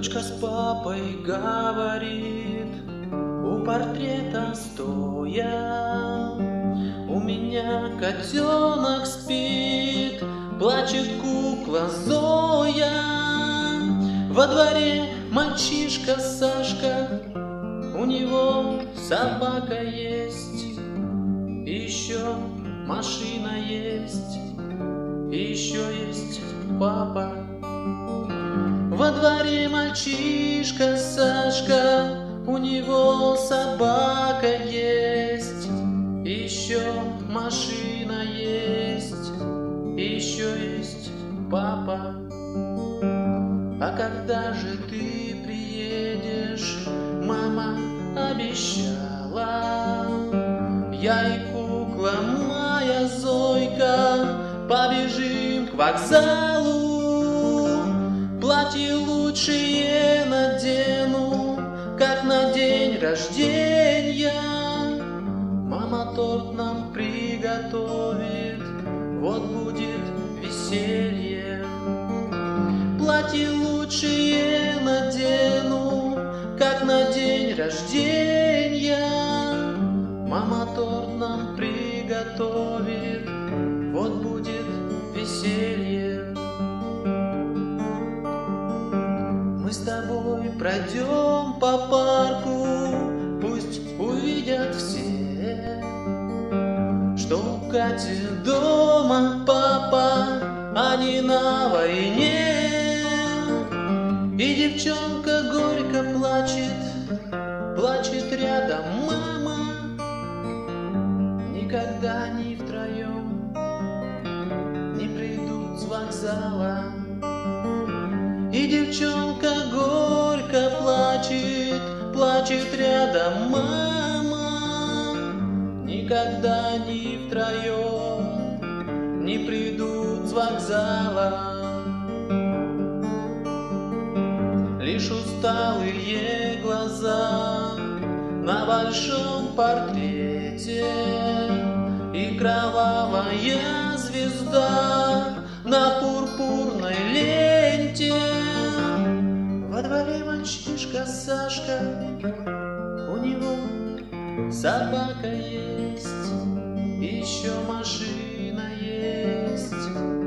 Дочка с папой говорит, у портрета стоя: у меня котенок спит, плачет кукла Зоя. Во дворе мальчишка Сашка, у него собака есть, еще машина есть, еще есть папа. Во дворе мальчишка Сашка, у него собака есть, еще машина есть, еще есть папа. А когда же ты приедешь, мама обещала, я и кукла моя Зойка побежим к вокзалу. Платье лучшее надену, как на день рождения. Мама торт нам приготовит, вот будет веселье. Платье лучшее надену, как на день рождения. Мама торт нам приготовит, вот будет веселье. Мы с тобой пройдем по парку, пусть увидят все, что у Кати дома папа, а не на войне. И девчонка горько плачет, плачет рядом мама. Никогда не втроем не придут с вокзала. И девчонка горько плачет, плачет рядом мама. Никогда не втроем не придут с вокзала. Лишь усталые глаза на большом портрете и кровавая звезда на пурпурной ленте. Во дворе мальчишка Сашка, у него собака есть, еще машина есть.